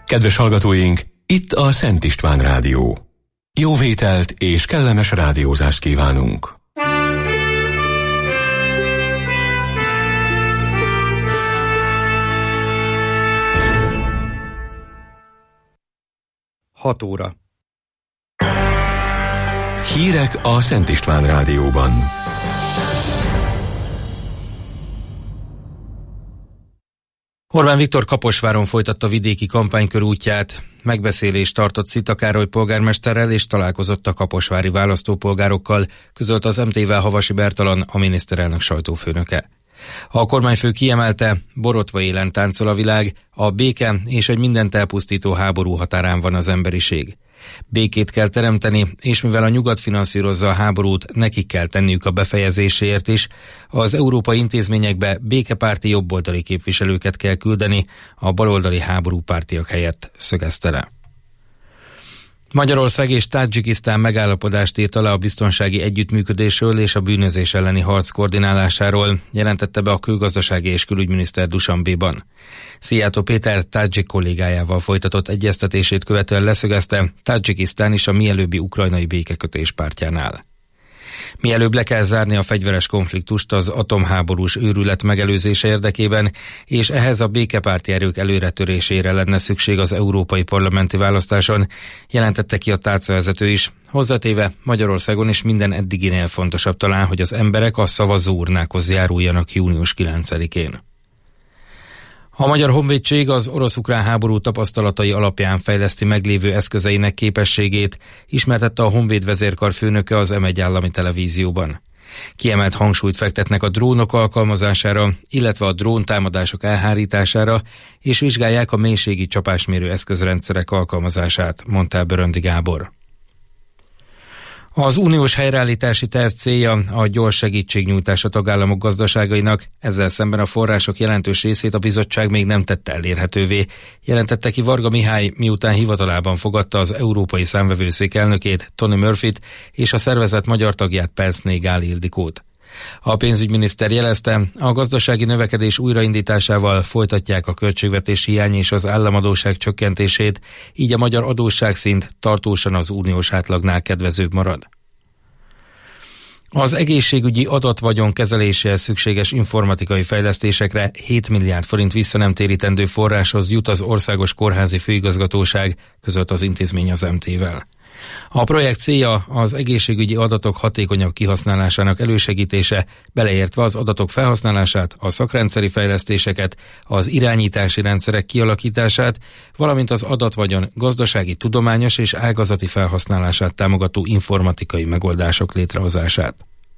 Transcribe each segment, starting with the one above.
Kedves hallgatóink, itt a Szent István Rádió. Jó vételt és kellemes rádiózást kívánunk! Hat óra. Hírek a Szent István Rádióban. Orbán Viktor Kaposváron folytatta vidéki kampánykörútját, megbeszélést tartott Szita Károly polgármesterrel és találkozott a kaposvári választópolgárokkal, közölt az MT-vel Havasi Bertalan, a miniszterelnök sajtófőnöke. A kormányfő kiemelte, borotva élen táncol a világ, a béke és egy mindent elpusztító háború határán van az emberiség. Békét kell teremteni, és mivel a nyugat finanszírozza a háborút, nekik kell tenniük a befejezéséért is. Az európai intézményekbe békepárti jobboldali képviselőket kell küldeni, a baloldali háborúpártiak helyett, szögezte le. Magyarország és Tadzsikisztán megállapodást írt alá a biztonsági együttműködésről és a bűnözés elleni harc koordinálásáról, jelentette be a külgazdasági és külügyminiszter Dushanbéban. Szijjártó Péter tadzsik kollégájával folytatott egyeztetését követően leszögezte, Tadzsikisztán is a mielőbbi ukrajnai békekötés pártjánál. Mielőbb le kell zárni a fegyveres konfliktust az atomháborús őrület megelőzése érdekében, és ehhez a békepárti erők előretörésére lenne szükség az európai parlamenti választáson, jelentette ki a tárcavezető is, hozzátéve Magyarországon is minden eddiginél fontosabb talán, hogy az emberek a szavazóurnákhoz járuljanak június 9-én. A Magyar Honvédség az orosz-ukrán háború tapasztalatai alapján fejleszti meglévő eszközeinek képességét, ismertette a Honvéd vezérkar főnöke az M1 állami televízióban. Kiemelt hangsúlyt fektetnek a drónok alkalmazására, illetve a dróntámadások elhárítására, és vizsgálják a mélységi csapásmérő eszközrendszerek alkalmazását, mondta Böröndi Gábor. Az uniós helyreállítási terv célja a gyors segítségnyújtás a tagállamok gazdaságainak, ezzel szemben a források jelentős részét a bizottság még nem tette elérhetővé, jelentette ki Varga Mihály, miután hivatalában fogadta az Európai Számvevőszék elnökét, Tony Murphyt, és a szervezet magyar tagját, Percné Gál Ildikót. A pénzügyminiszter jelezte, a gazdasági növekedés újraindításával folytatják a költségvetési hiány és az államadósság csökkentését, így a magyar adósságszint tartósan az uniós átlagnál kedvezőbb marad. Az egészségügyi adatvagyon kezeléséhez szükséges informatikai fejlesztésekre 7 milliárd forint visszanemtérítendő forráshoz jut az Országos Kórházi Főigazgatóság, közölt az intézmény az MT-vel. A projekt célja az egészségügyi adatok hatékonyabb kihasználásának elősegítése, beleértve az adatok felhasználását, a szakrendszeri fejlesztéseket, az irányítási rendszerek kialakítását, valamint az adatvagyon gazdasági, tudományos és ágazati felhasználását támogató informatikai megoldások létrehozását.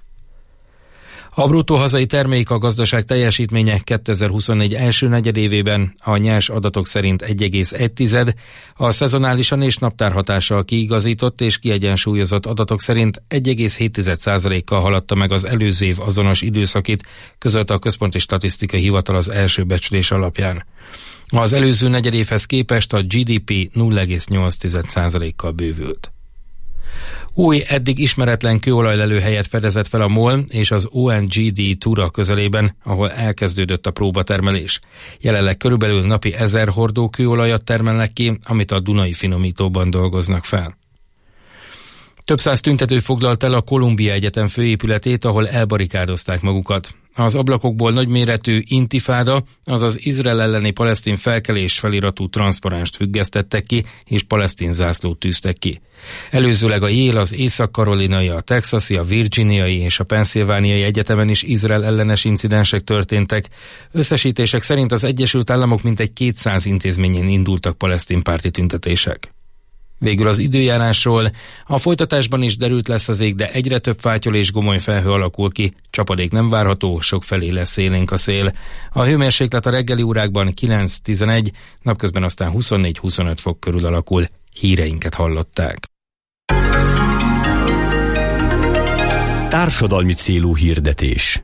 A bruttó hazai termék, a gazdaság teljesítménye 2024 első negyedévében a nyers adatok szerint 1,1, a szezonálisan és naptárhatással kiigazított és kiegyensúlyozott adatok szerint 1,7%-kal haladta meg az előző év azonos időszakit, közölte a Központi Statisztikai Hivatal az első becslés alapján. Az előző negyedévhez képest a GDP 0,8%-kal bővült. Új, eddig ismeretlen kőolajlelőhelyet fedezett fel a MOL és az ONGD Tura közelében, ahol elkezdődött a próbatermelés. Jelenleg körülbelül napi 1000 hordó kőolajat termelnek ki, amit a Dunai finomítóban dolgoznak fel. Több száz tüntető foglalt el a Columbia Egyetem főépületét, ahol elbarikádozták magukat. Az ablakokból nagyméretű intifáda, azaz Izrael elleni palesztin felkelés feliratú transzparenst függesztettek ki, és palesztin zászlót tűztek ki. Előzőleg a Yale, az észak-karolinai, a texasi, a virginiai és a pennsylvániai egyetemen is Izrael ellenes incidensek történtek. Összesítések szerint az Egyesült Államok mintegy 200 intézményén indultak palesztin párti tüntetések. Végül az időjárásról. A folytatásban is derült lesz az ég, de egyre több fátyol és gomoly felhő alakul ki, csapadék nem várható, sokfelé lesz élénk a szél. A hőmérséklet a reggeli órákban 9-11, napközben aztán 24-25 fok körül alakul. Híreinket hallották. Társadalmi célú hirdetés.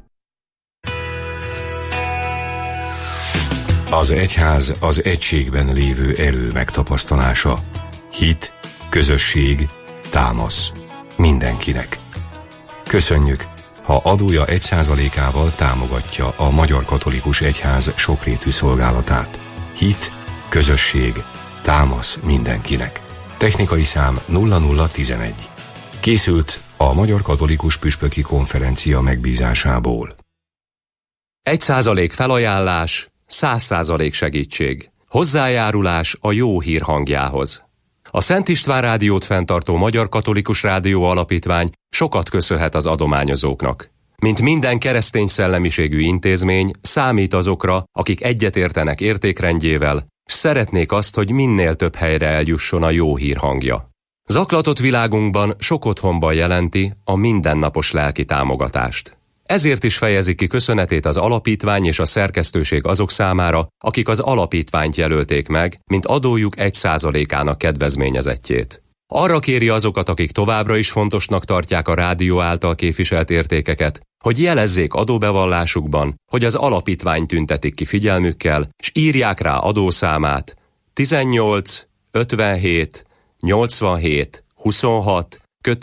Az egyház az egységben lévő erő megtapasztalása. Hit, közösség, támasz. Mindenkinek. Köszönjük, ha adója 1%-ával támogatja a Magyar Katolikus Egyház sokrétű szolgálatát. Hit, közösség, támasz mindenkinek. Technikai szám 0011. Készült a Magyar Katolikus Püspöki Konferencia megbízásából. 1% felajánlás, 100% segítség. Hozzájárulás a jó hír hangjához. A Szent István Rádiót fenntartó Magyar Katolikus Rádió Alapítvány sokat köszönhet az adományozóknak. Mint minden keresztény szellemiségű intézmény, számít azokra, akik egyetértenek értékrendjével, s szeretnék azt, hogy minél több helyre eljusson a jó hír hangja. Zaklatott világunkban sok otthonban jelenti a mindennapos lelki támogatást. Ezért is fejezi ki köszönetét az alapítvány és a szerkesztőség azok számára, akik az alapítványt jelölték meg, mint adójuk 1%-ának kedvezményezettjét. Arra kéri azokat, akik továbbra is fontosnak tartják a rádió által képviselt értékeket, hogy jelezzék adóbevallásukban, hogy az alapítvány tüntetik ki figyelmükkel, s írják rá adószámát 18 57 87 26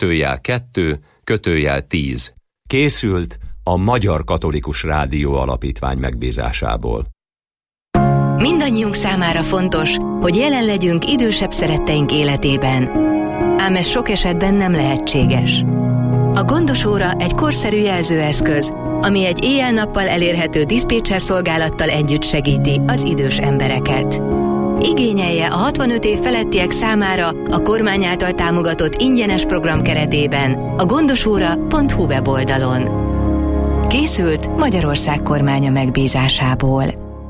/2 /10. Készült a Magyar Katolikus Rádió Alapítvány megbízásából. Mindannyiunk számára fontos, hogy jelen legyünk idősebb szeretteink életében. Ám ez sok esetben nem lehetséges. A Gondos óra egy korszerű jelzőeszköz, ami egy éjjel-nappal elérhető diszpécser szolgálattal együtt segíti az idős embereket. Igényelje a 65 év felettiek számára a kormány által támogatott ingyenes program keretében a gondosóra.hu weboldalon. Készült Magyarország kormánya megbízásából.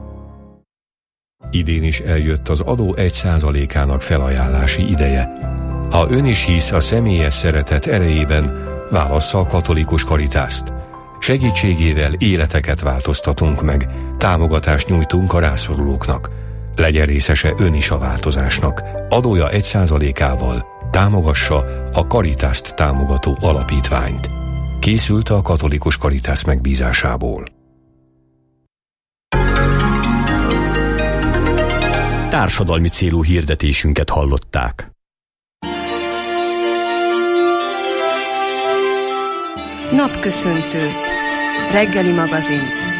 Idén is eljött az adó 1%-ának felajánlási ideje. Ha ön is hisz a személyes szeretet erejében, válassza a katolikus Karitászt. Segítségével életeket változtatunk meg, támogatást nyújtunk a rászorulóknak. Legyen részese ön is a változásnak. Adója 1%-ával támogassa a Karitászt támogató alapítványt. Készült a katolikus Karitász megbízásából. Társadalmi célú hirdetésünket hallották. Napköszöntő. Reggeli magazin.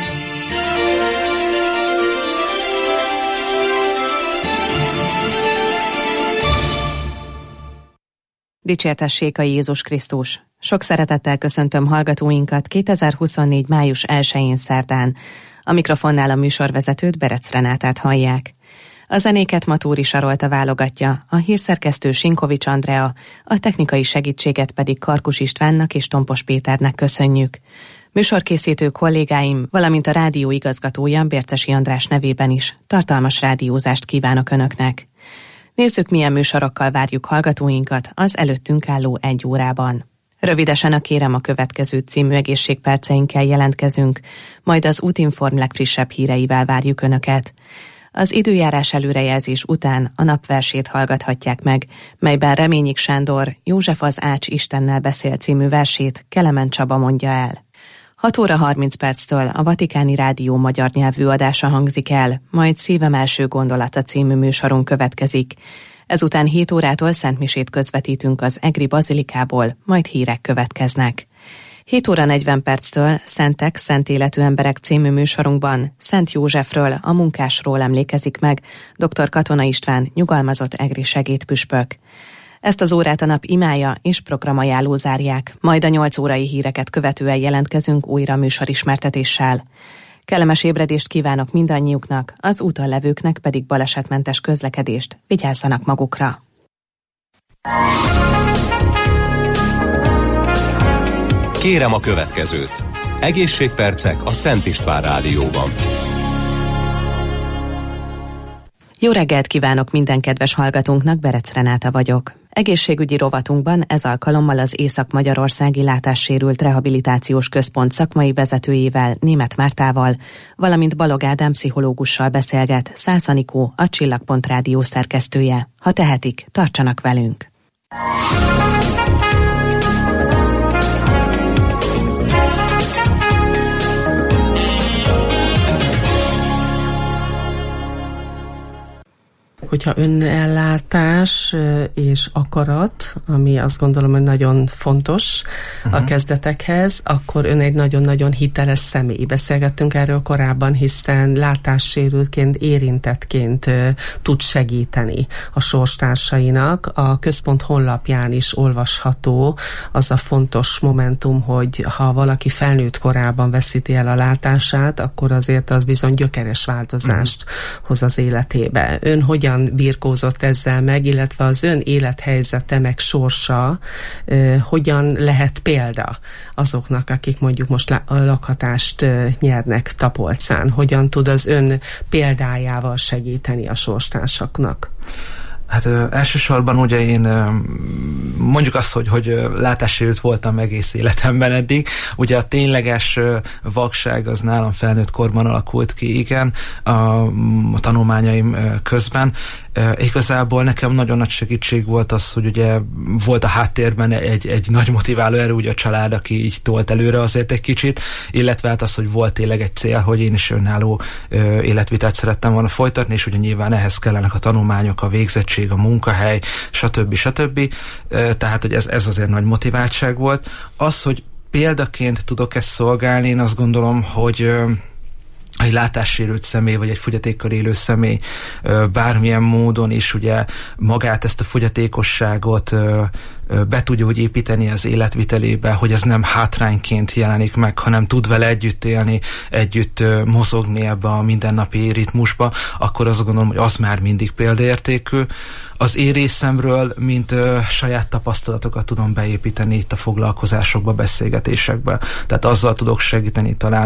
Dicsértessék a Jézus Krisztus! Sok szeretettel köszöntöm hallgatóinkat 2024. május 1-én szerdán. A mikrofonnál a műsorvezetőt, Berec Renátát hallják. A zenéket Matúri Sarolta válogatja, a hírszerkesztő Sinkovics Andrea, a technikai segítséget pedig Karkus Istvánnak és Tompos Péternek köszönjük. Műsorkészítő kollégáim, valamint a rádió igazgatója Bércesi András nevében is tartalmas rádiózást kívánok Önöknek. Nézzük, milyen műsorokkal várjuk hallgatóinkat az előttünk álló 1 órában. Rövidesen a Kérem a következő című egészségperceinkkel jelentkezünk, majd az Útinform legfrissebb híreivel várjuk Önöket. Az időjárás előrejelzés után a napversét hallgathatják meg, melyben Reményik Sándor József az Ács Istennel beszél című versét Kelemen Csaba mondja el. 6 óra 30 perctől a Vatikáni Rádió magyar nyelvű adása hangzik el, majd Szívem első gondolata című műsorunk következik. Ezután 7 órától szentmisét közvetítünk az Egri Bazilikából, majd hírek következnek. 7 óra 40 perctől Szentek, szent életű emberek című műsorunkban Szent Józsefről, a munkásról emlékezik meg dr. Katona István, nyugalmazott egri segédpüspök. Ezt az órát a nap imája és programajánló zárják, majd a 8 órai híreket követően jelentkezünk újra műsorismertetéssel. Kellemes ébredést kívánok mindannyiuknak, az úton levőknek pedig balesetmentes közlekedést, vigyázzanak magukra! Kérem a következőt. Egészségpercek a Szent István Rádióban. Jó reggelt kívánok minden kedves hallgatónknak, Berec Renáta vagyok. Egészségügyi rovatunkban ez alkalommal az Észak-Magyarországi Látássérült Rehabilitációs Központ szakmai vezetőjével, Németh Mártával, valamint Balog Ádám pszichológussal beszélget Szász Anikó, a Csillagpont Rádió szerkesztője. Ha tehetik, tartsanak velünk! hogyha önellátás és akarat, ami azt gondolom, hogy nagyon fontos a kezdetekhez, akkor ön egy nagyon-nagyon hiteles személy. Beszélgettünk erről korábban, hiszen látássérültként, érintettként tud segíteni a sorstársainak. A központ honlapján is olvasható az a fontos momentum, hogy ha valaki felnőtt korában veszíti el a látását, akkor azért az bizony gyökeres változást hoz az életébe. Ön hogyan birkózott ezzel meg, illetve az ön élethelyzete meg sorsa hogyan lehet példa azoknak, akik mondjuk most lakhatást nyernek Tapolcán? Hogyan tud az ön példájával segíteni a sorstársaknak? Hát elsősorban ugye én mondjuk azt, hogy látássérült voltam egész életemben eddig. Ugye a tényleges vakság az nálam felnőtt korban alakult ki, igen, a tanulmányaim közben. Igazából nekem nagyon nagy segítség volt az, hogy ugye volt a háttérben egy nagy motiváló erő, ugye a család, aki így tolt előre azért egy kicsit, illetve hát az, hogy volt tényleg egy cél, hogy én is önálló életvitelt szerettem volna folytatni, és ugye nyilván ehhez kellenek a tanulmányok, a végzettség, a munkahely, stb. Tehát, hogy ez azért nagy motiváltság volt. Az, hogy példaként tudok ezt szolgálni, én azt gondolom, hogy egy látássérült személy, vagy egy fogyatékkal élő személy bármilyen módon is ugye magát, ezt a fogyatékosságot be tudja úgy építeni az életvitelébe, hogy ez nem hátrányként jelenik meg, hanem tud vele együtt élni, együtt mozogni ebbe a mindennapi ritmusba, akkor azt gondolom, hogy az már mindig példaértékű. Az én részemről, mint saját tapasztalatokat tudom beépíteni itt a foglalkozásokba, beszélgetésekbe. Tehát azzal tudok segíteni talán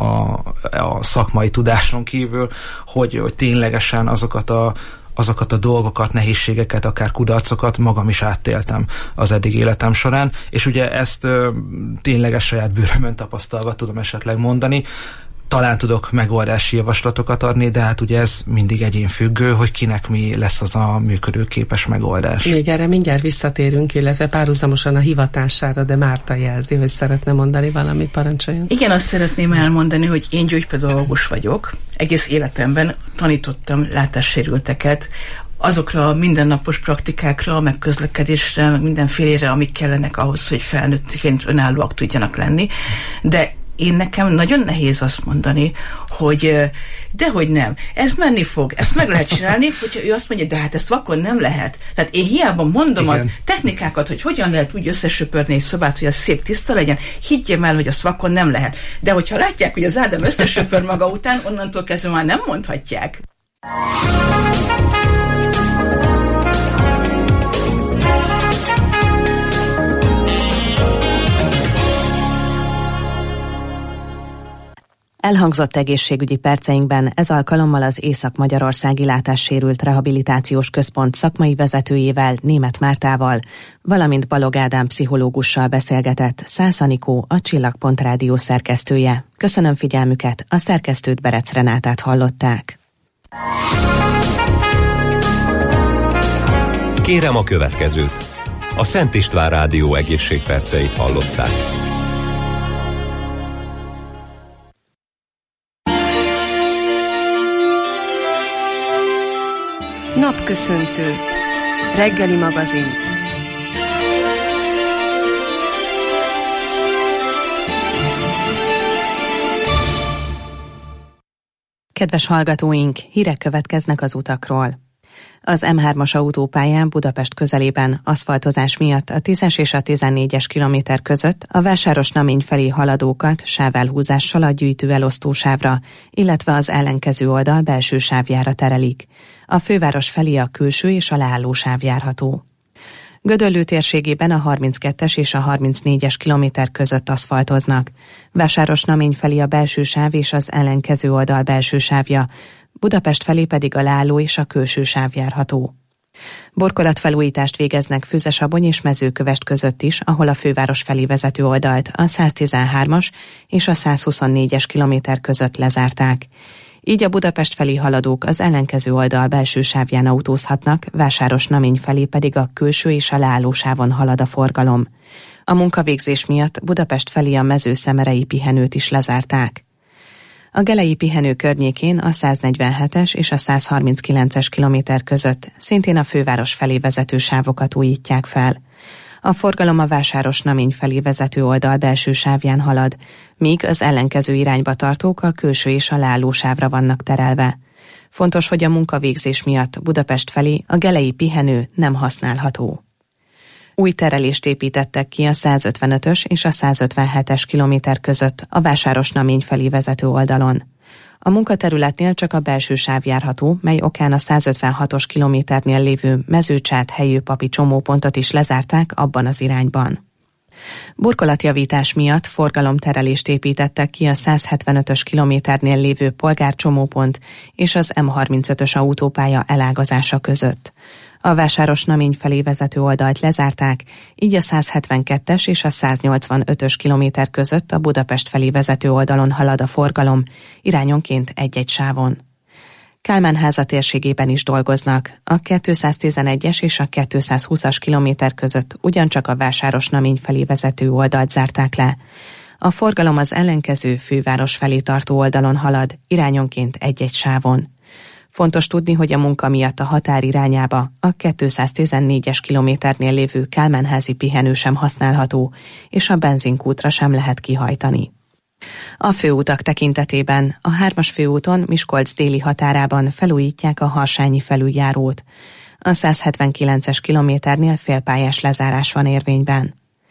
a szakmai tudáson kívül, hogy ténylegesen azokat a dolgokat, nehézségeket, akár kudarcokat magam is áttéltem az eddig életem során, és ugye ezt tényleges saját bőrömön tapasztalva tudom esetleg mondani. Talán tudok megoldási javaslatokat adni, de hát ugye ez mindig egyénfüggő, hogy kinek mi lesz az a működőképes megoldás. Még erre mindjárt visszatérünk, illetve párhuzamosan a hivatására, de Márta jelzi, hogy szeretne mondani valamit, parancsoljon. Igen, azt szeretném elmondani, hogy én gyógypedagógus vagyok. Egész életemben tanítottam látássérülteket azokra a mindennapos praktikákra, meg közlekedésre, meg mindenfélére, amik kellenek ahhoz, hogy felnőttként önállóak tudjanak lenni, de nekem nagyon nehéz azt mondani, hogy dehogy nem, ez menni fog, ezt meg lehet csinálni, hogyha ő azt mondja, de hát ezt vakon nem lehet. Tehát én hiába mondom igen. A technikákat, hogy hogyan lehet úgy összesöpörni egy szobát, hogy az szép tiszta legyen, higgyem el, hogy azt vakon nem lehet. De hogyha látják, hogy az Ádám összesöpör maga után, onnantól kezdve már nem mondhatják. Elhangzott egészségügyi perceinkben ez alkalommal az Észak-Magyarországi Látássérült Rehabilitációs Központ szakmai vezetőjével, Németh Mártával, valamint Balog Ádám pszichológussal beszélgetett Szász Anikó, a Csillagpont Rádió szerkesztője. Köszönöm figyelmüket, a szerkesztőt, Berec Renátát hallották. Kérem a következőt. A Szent István Rádió egészségperceit hallották. Napköszöntő. Reggeli magazin. Kedves hallgatóink, hírek következnek az utakról. Az M3-as autópályán Budapest közelében aszfaltozás miatt a 10-es és a 14-es kilométer között a Vásáros-Namény felé haladókat sávelhúzással a gyűjtő elosztósávra, illetve az ellenkező oldal belső sávjára terelik. A főváros felé a külső és a leálló sáv járható. Gödöllő térségében a 32-es és a 34-es kilométer között aszfaltoznak. Vásáros-Namény felé a belső sáv és az ellenkező oldal belső sávja, Budapest felé pedig a leálló és a külső sáv járható. Borkolatfelújítást végeznek Füzesabony és Mezőkövesd között is, ahol a főváros felé vezető oldalt a 113-as és a 124-es kilométer között lezárták. Így a Budapest felé haladók az ellenkező oldal belső sávján autózhatnak, Vásáros-Namény felé pedig a külső és a leálló sávon halad a forgalom. A munkavégzés miatt Budapest felé a mezőszemerei pihenőt is lezárták. A gelei pihenő környékén a 147-es és a 139-es kilométer között szintén a főváros felé vezető sávokat újítják fel. A forgalom a Vásárosnamény felé vezető oldal belső sávján halad, míg az ellenkező irányba tartók a külső és a leálló sávra vannak terelve. Fontos, hogy a munkavégzés miatt Budapest felé a gelei pihenő nem használható. Új terelést építettek ki a 155-ös és a 157-es kilométer között a Vásárosnamény felé vezető oldalon. A munkaterületnél csak a belső sáv járható, mely okán a 156-os kilométernél lévő Mezőcsát-Helyőpapi csomópontot is lezárták abban az irányban. Burkolatjavítás miatt forgalomterelést építettek ki a 175-ös kilométernél lévő polgárcsomópont és az M35-ös autópálya elágazása között. A Vásárosnamény felé vezető oldalt lezárták, így a 172-es és a 185-ös kilométer között a Budapest felé vezető oldalon halad a forgalom, irányonként egy-egy sávon. Kálmán-háza térségében is dolgoznak, a 211-es és a 220-as kilométer között ugyancsak a Vásárosnamény felé vezető oldalt zárták le. A forgalom az ellenkező főváros felé tartó oldalon halad, irányonként egy-egy sávon. Fontos tudni, hogy a munka miatt a határ irányába a 214-es kilométernél lévő Kálmán-házi pihenő sem használható, és a benzinkútra sem lehet kihajtani. A főutak tekintetében a 3-as főúton Miskolc déli határában felújítják a harsányi felüljárót. A 179-es kilométernél félpályás lezárás van érvényben.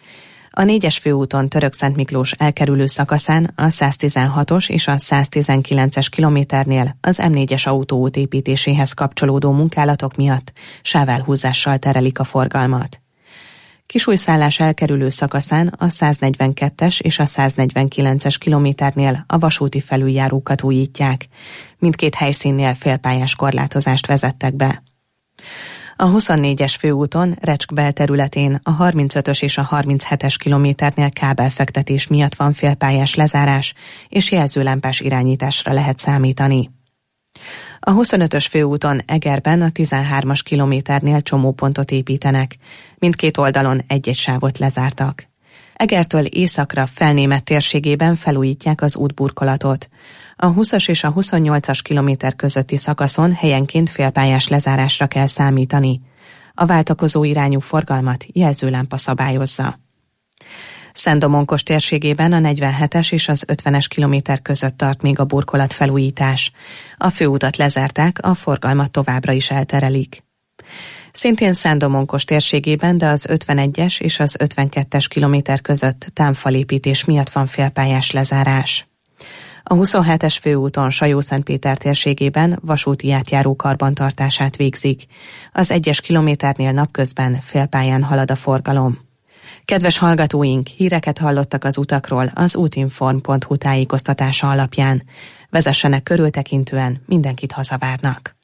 A 4-es főúton Törökszentmiklós elkerülő szakaszán a 116-os és a 119-es kilométernél az M4-es autóút építéséhez kapcsolódó munkálatok miatt sávelhúzással terelik a forgalmat. Kisújszállás elkerülő szakaszán a 142-es és a 149-es kilométernél a vasúti felüljárókat újítják. Mindkét helyszínnél félpályás korlátozást vezettek be. A 24-es főúton Recsk belterületén a 35-ös és a 37-es kilométernél kábelfektetés miatt van félpályás lezárás, és jelzőlámpás irányításra lehet számítani. A 25-ös főúton Egerben a 13-as kilométernél csomópontot építenek. Mindkét oldalon egy-egy sávot lezártak. Egertől északra Felnémet térségében felújítják az útburkolatot. A 20-as és a 28-as kilométer közötti szakaszon helyenként félpályás lezárásra kell számítani. A váltakozó irányú forgalmat jelzőlámpa szabályozza. Szent-Domonkos térségében a 47-es és az 50-es kilométer között tart még a burkolat felújítás. A főutat lezárták, a forgalmat továbbra is elterelik. Szintén Szent-Domonkos térségében, de az 51-es és az 52-es kilométer között támfalépítés miatt van félpályás lezárás. A 27-es főúton Sajó-Szentpéter térségében vasúti átjáró karbantartását végzik. Az 1-es kilométernél napközben félpályán halad a forgalom. Kedves hallgatóink, híreket hallottak az utakról az útinform.hu tájékoztatása alapján. Vezessenek körültekintően, mindenkit hazavárnak.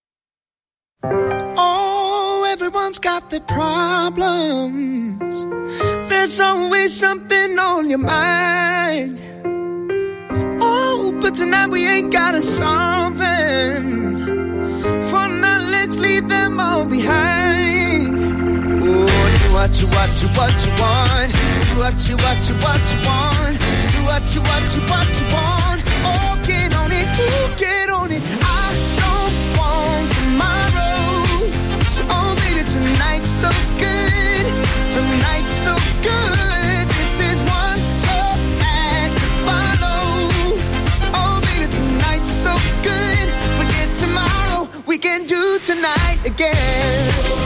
Oh, everyone's got their problems. There's always something on your mind. Oh, but tonight we ain't gotta solve them. For now, let's leave them all behind. Oh, do what you want. Do what you want. Do what you want. Do what you want. Oh, get on it. Ooh, get on it. I don't want tomorrow. Oh, baby, tonight's so good. Tonight's so good. This is one more act to follow. Oh, baby, tonight's so good. Forget tomorrow. We can do tonight again.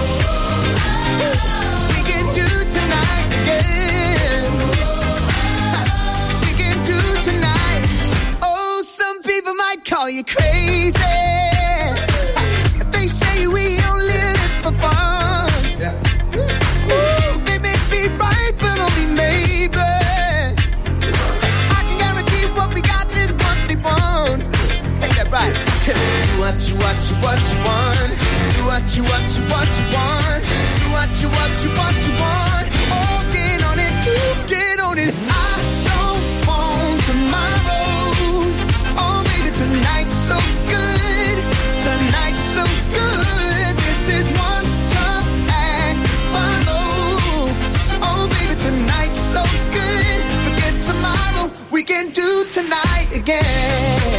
We can do tonight again. We can do tonight. Oh, some people might call you crazy. They say we only live for fun. Ooh, they may be right, but only maybe. I can guarantee what we got is what they want. Ain't that right? Do what you want. Do what you want. Do what you want. Do what you want. Oh, get on it. Ooh, get on it. I don't want tomorrow. Oh, baby, tonight's so good. can do tonight again.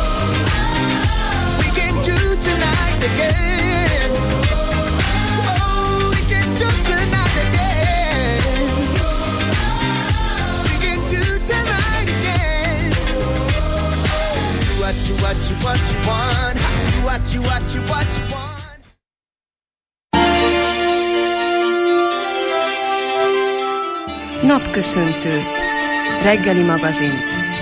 We can do tonight again. Oh, we can do tonight again. We can do tonight again. What you want? Do what you want. Napköszöntő. Reggeli magazin.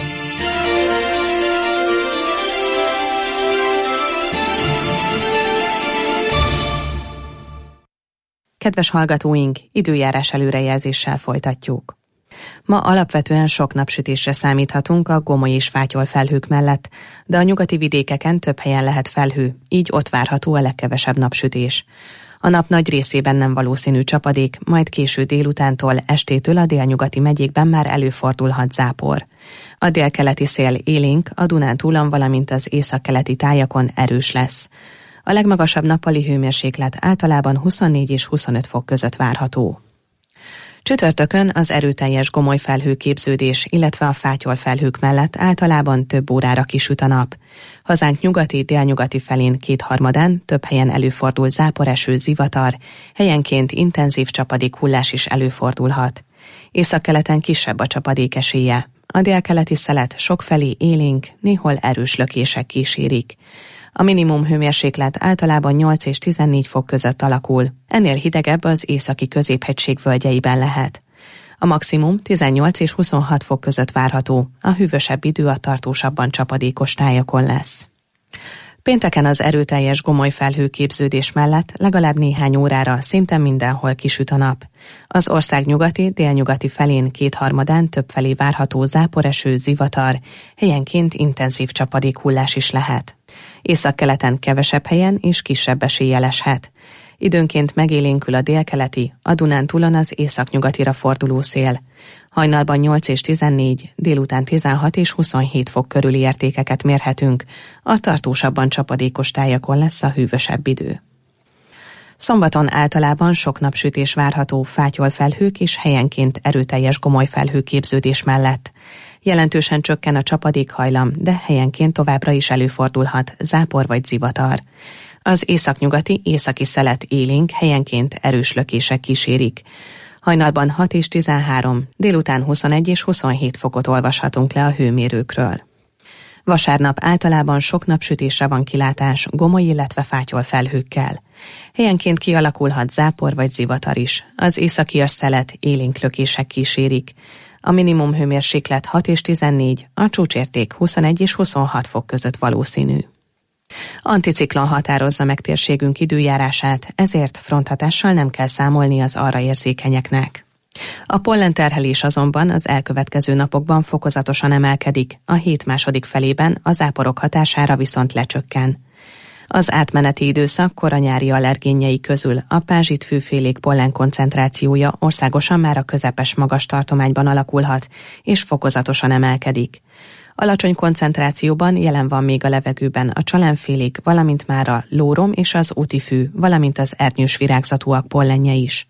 Kedves hallgatóink, időjárás előrejelzéssel folytatjuk. Ma alapvetően sok napsütésre számíthatunk a gomoly és fátyol felhők mellett, de a nyugati vidékeken több helyen lehet felhő, így ott várható a legkevesebb napsütés. A nap nagy részében nem valószínű csapadék, majd késő délutántól, estétől a délnyugati megyékben már előfordulhat zápor. A délkeleti szél élénk, a Dunántúlon, valamint az északkeleti tájakon erős lesz. A legmagasabb nappali hőmérséklet általában 24 és 25 fok között várható. Csütörtökön az erőteljes gomoly felhőképződés, illetve a fátyol felhők mellett általában több órára kisüt a nap. Hazánk nyugati, délnyugati felén kétharmadán több helyen előfordul záporeső, zivatar, helyenként intenzív csapadék hullás is előfordulhat. Északkeleten kisebb a csapadék esélye. A délkeleti szelet sokfelé élénk, néhol erős lökések kísérik. A minimum hőmérséklet általában 8 és 14 fok között alakul, ennél hidegebb az északi középhegység völgyeiben lehet. A maximum 18 és 26 fok között várható, a hűvösebb idő a tartósabban csapadékos tájakon lesz. Pénteken az erőteljes gomoly felhőképződés mellett legalább néhány órára szinte mindenhol kisüt a nap. Az ország nyugati, délnyugati felén kétharmadán többfelé várható záporeső, zivatar, helyenként intenzív csapadékhullás is lehet. Északkeleten kevesebb helyen és kisebb eséllyel eshet. Időnként megélénkül a délkeleti, a Dunántúlon az északnyugatira forduló szél. Hajnalban 8 és 14, délután 16 és 27 fok körüli értékeket mérhetünk, a tartósabban csapadékos tájakon lesz a hűvösebb idő. Szombaton általában sok napsütés várható fátyol felhők és helyenként erőteljes gomoly felhőképződés mellett. Jelentősen csökken a csapadékhajlam, de helyenként továbbra is előfordulhat zápor vagy zivatar. Az északnyugati, északi szelet élénk, helyenként erős lökések kísérik. Hajnalban 6 és 13, délután 21 és 27 fokot olvashatunk le a hőmérőkről. Vasárnap általában sok napsütésre van kilátás, gomoly, illetve fátyol felhőkkel. Helyenként kialakulhat zápor vagy zivatar is. Az északi szelet élénk lökések kísérik. A minimum hőmérséklet 6 és 14, a csúcsérték 21 és 26 fok között valószínű. Anticiklon határozza meg térségünk időjárását, ezért fronthatással nem kell számolni az arra érzékenyeknek. A pollenterhelés azonban az elkövetkező napokban fokozatosan emelkedik, a hét második felében a záporok hatására viszont lecsökken. Az átmeneti időszak koranyári allergénjei közül a pázsitfűfélék pollen koncentrációja országosan már a közepes magas tartományban alakulhat, és fokozatosan emelkedik. Alacsony koncentrációban jelen van még a levegőben a csalánfélék, valamint már a lórom és az útifű, valamint az ernyős virágzatúak pollenje is.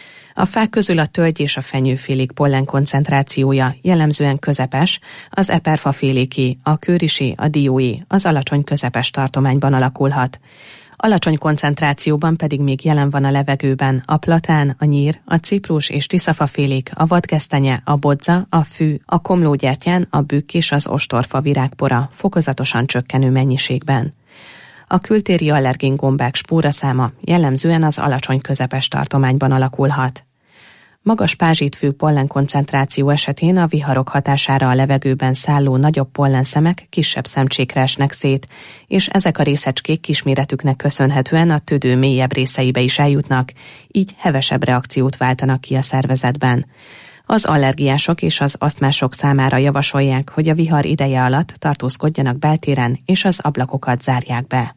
A fák közül a tölgy és a fenyőfélék pollen koncentrációja jellemzően közepes, az eperfaféléké, a kőrisé, a dióé az alacsony közepes tartományban alakulhat. Alacsony koncentrációban pedig még jelen van a levegőben a platán, a nyír, a ciprus és tiszafafélék, a vadgesztenye, a bodza, a fű, a komlógyertyán, a bükk és az ostorfa virágpora fokozatosan csökkenő mennyiségben. A kültéri allergén gombák spóraszáma jellemzően az alacsony közepes tartományban alakulhat. Magas pázsitfű pollenkoncentráció esetén a viharok hatására a levegőben szálló nagyobb pollenszemek kisebb szemcsékre esnek szét, és ezek a részecskék kisméretüknek köszönhetően a tüdő mélyebb részeibe is eljutnak, így hevesebb reakciót váltanak ki a szervezetben. Az allergiások és az asztmások számára javasolják, hogy a vihar ideje alatt tartózkodjanak beltéren és az ablakokat zárják be.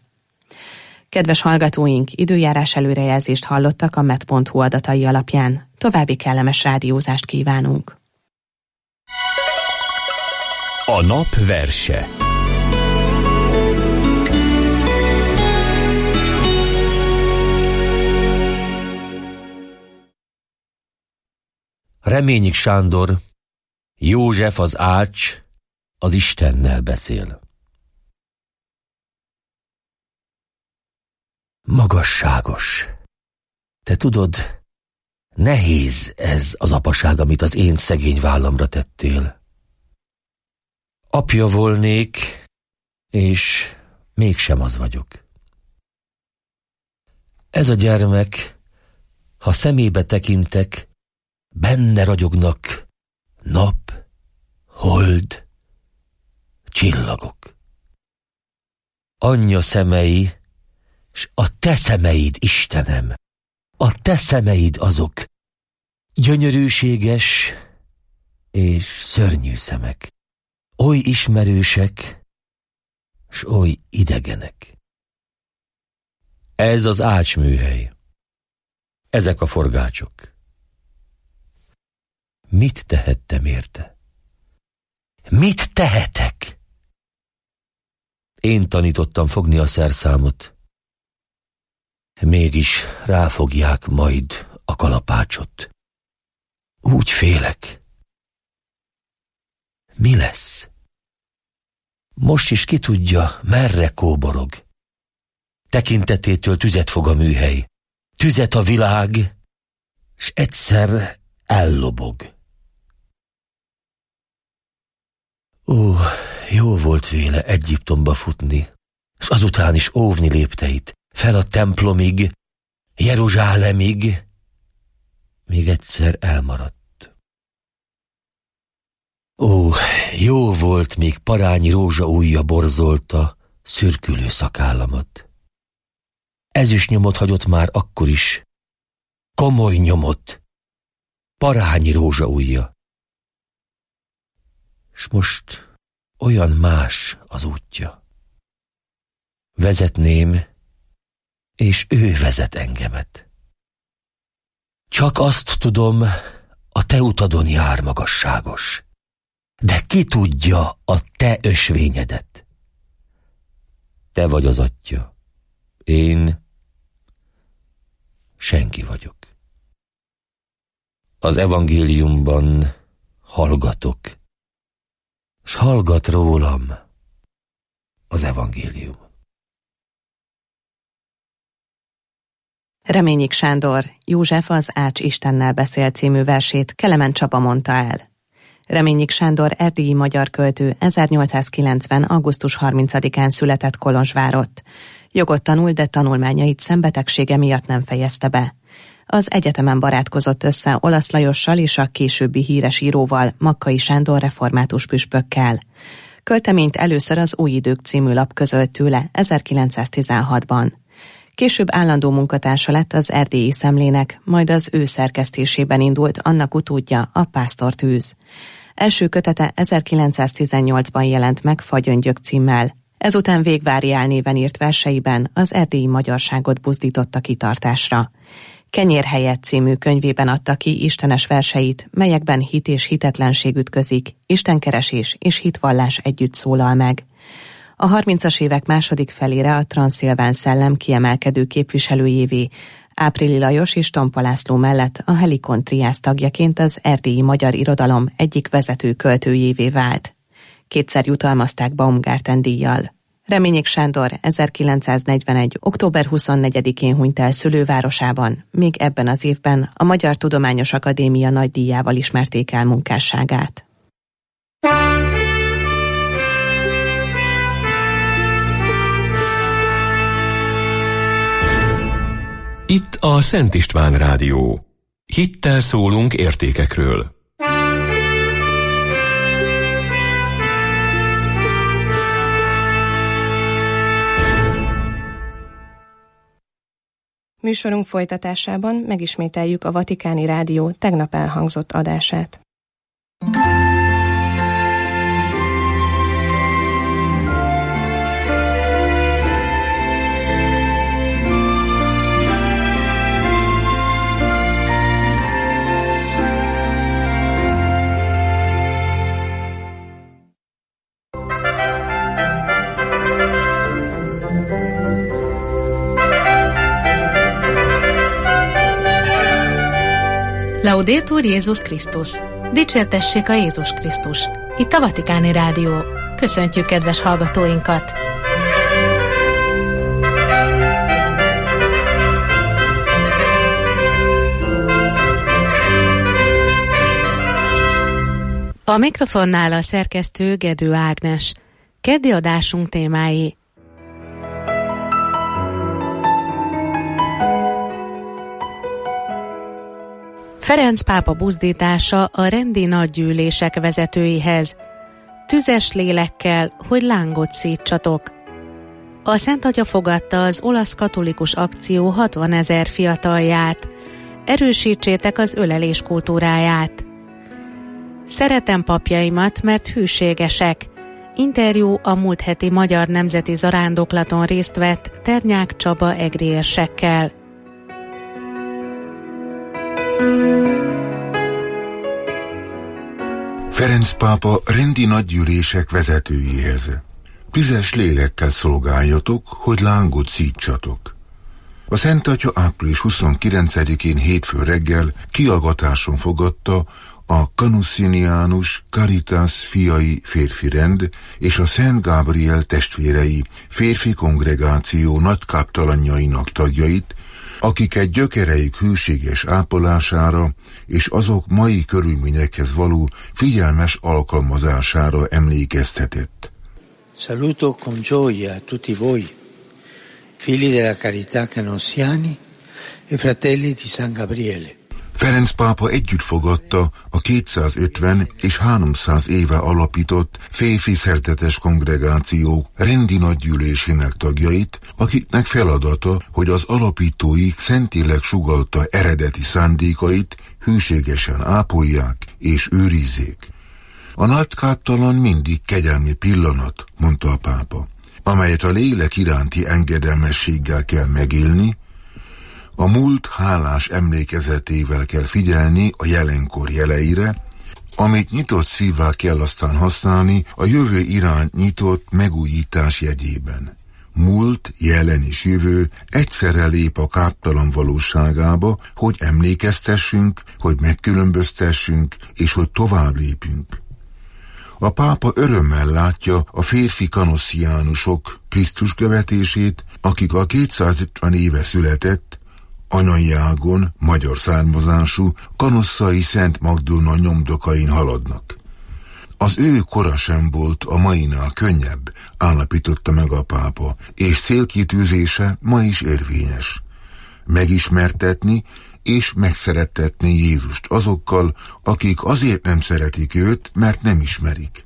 Kedves hallgatóink, időjárás előrejelzést hallottak a met.hu adatai alapján. További kellemes rádiózást kívánunk. A nap verse. Reményik Sándor, József az Ács, az Istennel beszél. Magasságos. Te tudod, nehéz ez az apaság, amit az én szegény vállamra tettél. Apja volnék, és mégsem az vagyok. Ez a gyermek, ha szemébe tekintek, benne ragyognak nap, hold, csillagok. Anyja szemei, s a te szemeid, Istenem, a te szemeid azok, gyönyörűséges és szörnyű szemek, oly ismerősek, s oly idegenek. Ez az ácsműhely, ezek a forgácsok. Mit tehettem érte? Mit tehetek? Én tanítottam fogni a szerszámot, mégis ráfogják majd a kalapácsot. Úgy félek. Mi lesz? Most is ki tudja, merre kóborog. Tekintetétől tüzet fog a műhely, tüzet a világ, s egyszer ellobog. Ó, jó volt véle Egyiptomba futni, s azután is óvni lépteit, fel a templomig, Jeruzsálemig, még egyszer elmaradt. Ó, jó volt, még parányi rózsaujja borzolta szürkülő szakállamat. Ezüst nyomot hagyott már akkor is, komoly nyomot, parányi rózsaujja. S most olyan más az útja. Vezetném, és ő vezet engemet. Csak azt tudom, a te utadon jár, magasságos, de ki tudja a te ösvényedet? Te vagy az Atya, én senki vagyok. Az evangéliumban hallgatok, s hallgat rólam az evangélium. Reményik Sándor, József az Ács Istennel beszél című versét Kelemen Csaba mondta el. Reményik Sándor erdélyi magyar költő 1890. augusztus 30-án született Kolozsvárott. Jogot tanult, de tanulmányait szembetegsége miatt nem fejezte be. Az egyetemen barátkozott össze Olasz Lajossal és a későbbi híres íróval, Makkai Sándor református püspökkel. Költeményt először az Új Idők című lap közölt tőle 1916-ban. Később állandó munkatársa lett az Erdélyi Szemlének, majd az ő szerkesztésében indult annak utódja, a Pásztortűz. Első kötete 1918-ban jelent meg Fagyöngyök címmel. Ezután Végvári néven írt verseiben az erdélyi magyarságot buzdította kitartásra. Kenyérhelyet című könyvében adta ki istenes verseit, melyekben hit és hitetlenség ütközik, istenkeresés és hitvallás együtt szólal meg. A 30-as évek második felére a transzilván szellem kiemelkedő képviselőjévé, Áprili Lajos és Tompa László mellett a Helikon triász tagjaként az erdélyi magyar irodalom egyik vezető költőjévé vált. Kétszer jutalmazták Baumgarten díjjal. Reményik Sándor 1941. október 24-én hunyt el szülővárosában, még ebben az évben a Magyar Tudományos Akadémia nagydíjával ismerték el munkásságát. Itt a Szent István Rádió. Hittel szólunk értékekről. Műsorunk folytatásában megismételjük a Vatikáni Rádió tegnap elhangzott adását. Laudetur Jézus Krisztus! Dicsértessék a Jézus Krisztus! Itt a Vatikáni Rádió. Köszöntjük kedves hallgatóinkat! A mikrofonnál a szerkesztő Gedő Ágnes. Keddi adásunk témái: Ferenc pápa buzdítása a rendi nagygyűlések vezetőihez. Tüzes lélekkel, hogy lángot szítsatok. A Szent Atya fogadta az olasz katolikus akció 60 000 fiatalját. Erősítsétek az ölelés kultúráját. Szeretem papjaimat, mert hűségesek. Interjú a múlt heti Magyar Nemzeti Zarándoklaton részt vett Ternyák Csaba egri érsekkel. Ferenc pápa rendi nagygyűlések vezetőihez. Tüzes lélekkel szolgáljatok, hogy lángot szítsatok. A Szent Atya április 29-én hétfő reggel kiallgatáson fogadta a Canussinianus Caritas fiai férfi rend és a Szent Gabriel testvérei férfi kongregáció nagykáptalanjainak tagjait, akiket gyökereik hűséges ápolására és azok mai körülményekhez való figyelmes alkalmazására emlékeztetett. Saluto con gioia tutti voi, figli della Carità Canussiani e fratelli di San Gabriele. Ferenc pápa együtt fogadta a 250 és 300 éve alapított férfi szerzetes kongregáció rendi nagygyűlésének tagjait, akiknek feladata, hogy az alapítóik szentileg sugallta eredeti szándékait hűségesen ápolják és őrizzék. A nagykáptalan mindig kegyelmi pillanat, mondta a pápa, amelyet a lélek iránti engedelmességgel kell megélni. A múlt hálás emlékezetével kell figyelni a jelenkor jeleire, amit nyitott szívvel kell aztán használni a jövő iránt nyitott megújítás jegyében. Múlt, jelen és jövő egyszerre lép a káptalan valóságába, hogy emlékeztessünk, hogy megkülönböztessünk, és hogy tovább lépjünk. A pápa örömmel látja a férfi kanossziánusok Krisztus követését, akik a 250 éve született, anyai ágon, magyar származású, kanosszai Szent Magdolna nyomdokain haladnak. Az ő kora sem volt a mainál könnyebb, állapította meg a pápa, és célkitűzése ma is érvényes. Megismertetni és megszerettetni Jézust azokkal, akik azért nem szeretik őt, mert nem ismerik.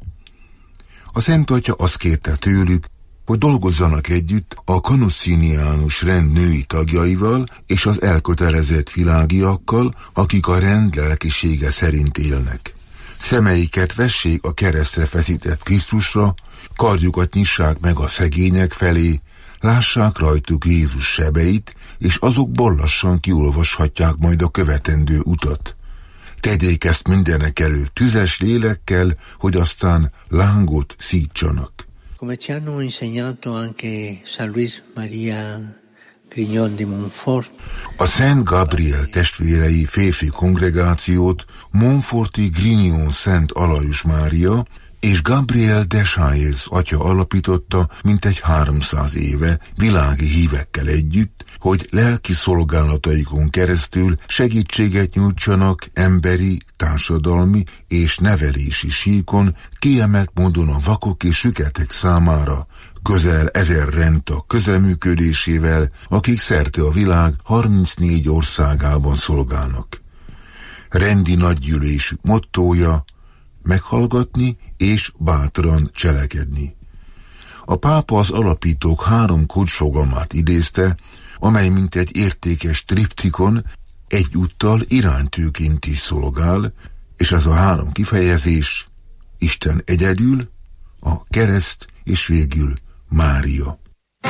A Szent Atya azt kérte tőlük, hogy dolgozzanak együtt a Canussinianus rend női tagjaival és az elkötelezett világiakkal, akik a rend lelkisége szerint élnek. Szemeiket vessék a keresztre feszített Krisztusra, kardjukat nyissák meg a szegények felé, lássák rajtuk Jézus sebeit, és azokból lassan kiolvashatják majd a követendő utat. Tegyék ezt mindenek előtt tüzes lélekkel, hogy aztán lángot szítsanak. Come ci hanno insegnato anche San Luis Maria Grignon de Montfort. A Szent Gabriel testvérei férfi kongregációt Montforti Grignon Szent Alajos Mária és Gabriel de Chailles atya alapította mintegy 300 éve világi hívekkel együtt, hogy lelki szolgálataikon keresztül segítséget nyújtsanak emberi, társadalmi és nevelési síkon, kiemelt módon a vakok és süketek számára, közel 1000 rendtag közreműködésével, akik szerte a világ 34 országában szolgálnak. Rendi nagygyűlésük mottója: meghallgatni és bátran cselekedni. A pápa az alapítók 3 kulcsfogalmát idézte, amely mint egy értékes triptikon egyúttal iránytűként is szolgál, és ez a 3 kifejezés: Isten egyedül, a kereszt és végül Mária.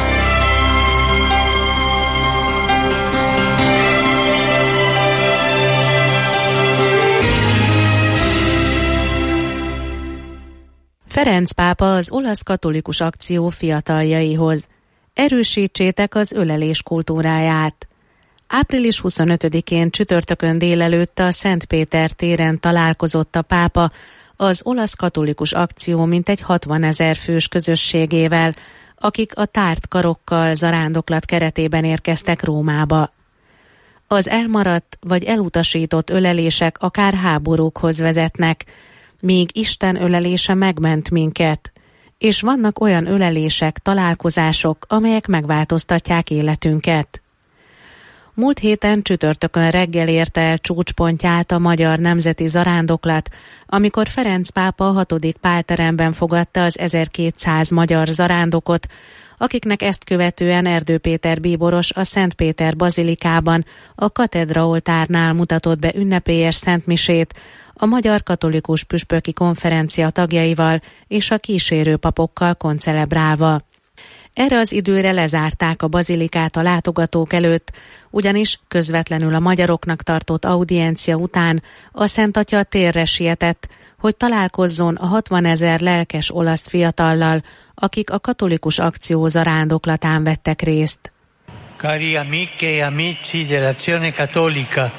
Ferenc pápa az olasz katolikus akció fiataljaihoz. Erősítsétek az ölelés kultúráját. Április 25-én csütörtökön délelőtt a Szent Péter téren találkozott a pápa az olasz katolikus akció mintegy 60 000 fős közösségével, akik a tárt karokkal zarándoklat keretében érkeztek Rómába. Az elmaradt vagy elutasított ölelések akár háborúkhoz vezetnek, míg Isten ölelése megment minket, és vannak olyan ölelések, találkozások, amelyek megváltoztatják életünket. Múlt héten csütörtökön reggel érte el csúcspontját a magyar nemzeti zarándoklat, amikor Ferenc pápa a 6. Pálteremben fogadta az 1200 magyar zarándokot, akiknek ezt követően Erdő Péter bíboros a Szent Péter bazilikában a katedra oltárnál mutatott be ünnepélyes szentmisét a Magyar Katolikus Püspöki Konferencia tagjaival és a kísérő papokkal koncelebrálva. Erre az időre lezárták a bazilikát a látogatók előtt, ugyanis közvetlenül a magyaroknak tartott audiencia után a Szent Atya térre sietett, hogy találkozzon a 60 000 lelkes olasz fiatallal, akik a katolikus akció zarándoklatán vettek részt. Cari amiche e amici dell'Azione Cattolica,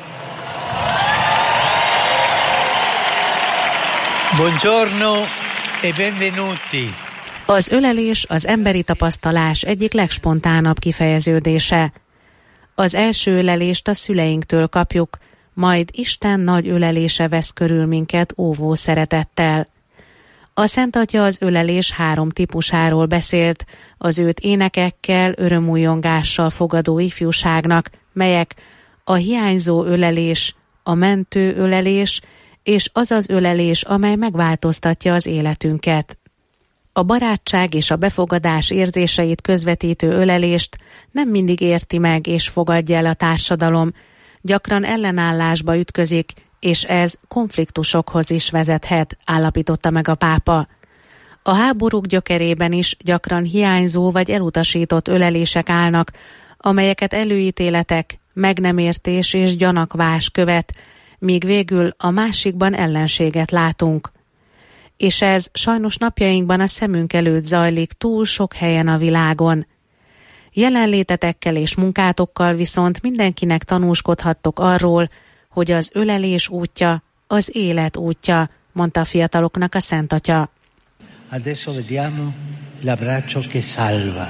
buongiorno e benvenuti. Az ölelés az emberi tapasztalás egyik legspontánabb kifejeződése. Az első ölelést a szüleinktől kapjuk, majd Isten nagy ölelése vesz körül minket óvó szeretettel. A Szent Atya az ölelés 3 típusáról beszélt, az őt énekekkel, örömújongással fogadó ifjúságnak, melyek a hiányzó ölelés, a mentő ölelés, és az az ölelés, amely megváltoztatja az életünket. A barátság és a befogadás érzéseit közvetítő ölelést nem mindig érti meg és fogadja el a társadalom, gyakran ellenállásba ütközik, és ez konfliktusokhoz is vezethet, állapította meg a pápa. A háborúk gyökerében is gyakran hiányzó vagy elutasított ölelések állnak, amelyeket előítéletek, meg nem értés és gyanakvás követ, míg végül a másikban ellenséget látunk. És ez sajnos napjainkban a szemünk előtt zajlik túl sok helyen a világon. Jelenlétetekkel és munkátokkal viszont mindenkinek tanúskodhattok arról, hogy az ölelés útja az élet útja, mondta a fiataloknak a Szent Atya. Adesso vediamo l'abbraccio che salva.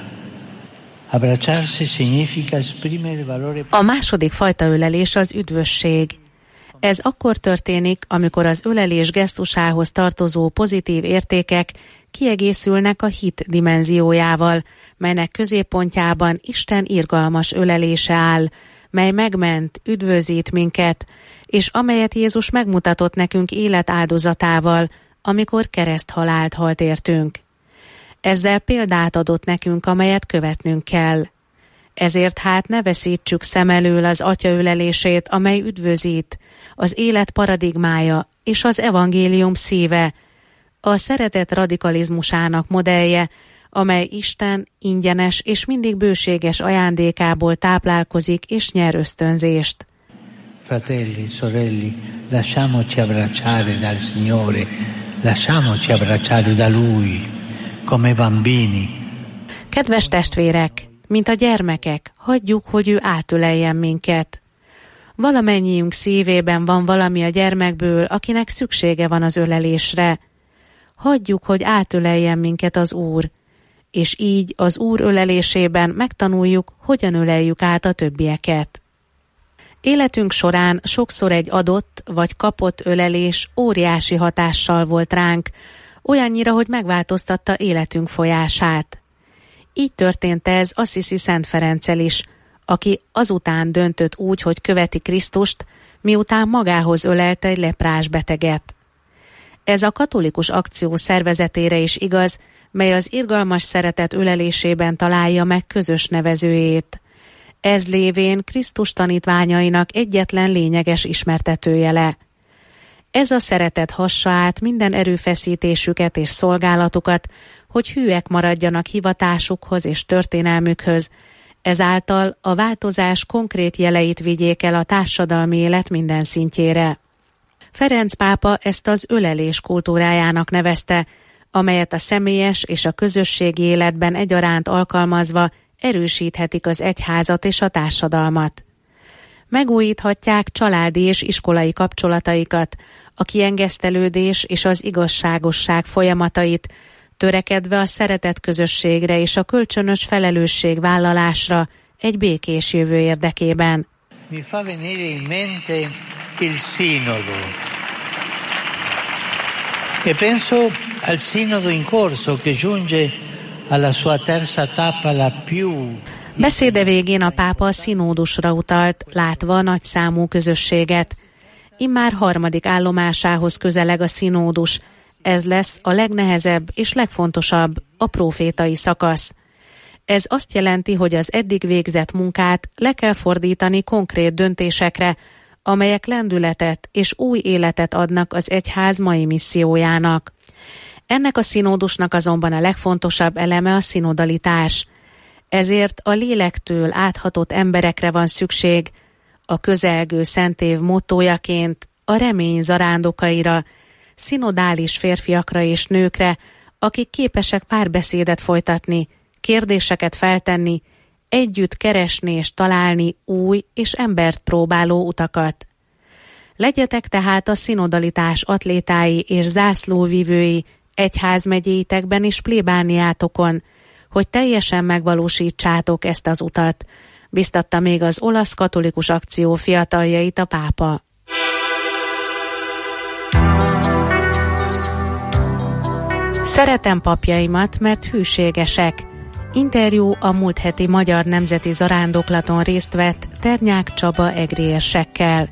Abbracciarsi significa esprimere valore. A második fajta ölelés az üdvösség. Ez akkor történik, amikor az ölelés gesztusához tartozó pozitív értékek kiegészülnek a hit dimenziójával, melynek középpontjában Isten irgalmas ölelése áll, mely megment, üdvözít minket, és amelyet Jézus megmutatott nekünk életáldozatával, amikor kereszthalált halt értünk. Ezzel példát adott nekünk, amelyet követnünk kell. Ezért hát ne veszítsük szem elől az Atya ölelését, amely üdvözít, az élet paradigmája és az evangélium szíve, a szeretet radikalizmusának modellje, amely Isten ingyenes és mindig bőséges ajándékából táplálkozik és nyer ösztönzést. Fratelli, sorelli, lasciamoci abbracciare dal Signore, lasciamoci abbracciare da Lui, come bambini. Kedves testvérek, mint a gyermekek, hagyjuk, hogy ő átöleljen minket. Valamennyiünk szívében van valami a gyermekből, akinek szüksége van az ölelésre. Hagyjuk, hogy átöleljen minket az Úr, és így az Úr ölelésében megtanuljuk, hogyan öleljük át a többieket. Életünk során sokszor egy adott vagy kapott ölelés óriási hatással volt ránk, olyannyira, hogy megváltoztatta életünk folyását. Így történt ez Assisi Szent Ferenccel is, aki azután döntött úgy, hogy követi Krisztust, miután magához ölelte egy leprás beteget. Ez a katolikus akció szervezetére is igaz, mely az irgalmas szeretet ölelésében találja meg közös nevezőjét. Ez lévén Krisztus tanítványainak egyetlen lényeges ismertetőjele. Ez a szeretet hassa át minden erőfeszítésüket és szolgálatukat, hogy hűek maradjanak hivatásukhoz és történelmükhöz, ezáltal a változás konkrét jeleit vigyék el a társadalmi élet minden szintjére. Ferenc pápa ezt az ölelés kultúrájának nevezte, amelyet a személyes és a közösségi életben egyaránt alkalmazva erősíthetik az egyházat és a társadalmat. Megújíthatják családi és iskolai kapcsolataikat, a kiengesztelődés és az igazságosság folyamatait, törekedve a szeretet közösségre és a kölcsönös felelősségvállalásra egy békés jövő érdekében. Mi fa venire in mente il sinodo. E penso al sinodo in corso che giunge alla sua terza tappa, la più. Beszéde végén a pápa a szinódusra utalt, látva a nagyszámú közösséget. Immár 3. állomásához közeleg a szinódus. Ez lesz a legnehezebb és legfontosabb, a prófétai szakasz. Ez azt jelenti, hogy az eddig végzett munkát le kell fordítani konkrét döntésekre, amelyek lendületet és új életet adnak az egyház mai missziójának. Ennek a szinódusnak azonban a legfontosabb eleme a szinodalitás. Ezért a lélektől áthatott emberekre van szükség, a közelgő szentév mottójaként a remény zarándokaira, szinodális férfiakra és nőkre, akik képesek párbeszédet folytatni, kérdéseket feltenni, együtt keresni és találni új és embert próbáló utakat. Legyetek tehát a szinodalitás atlétái és zászlóvivői egyházmegyéitekben és plébániátokon, hogy teljesen megvalósítsátok ezt az utat, biztatta még az olasz katolikus akció fiataljait a pápa. Szeretem papjaimat, mert hűségesek. Interjú a múlt heti Magyar Nemzeti Zarándoklaton részt vett Ternyák Csaba egri érsekkel.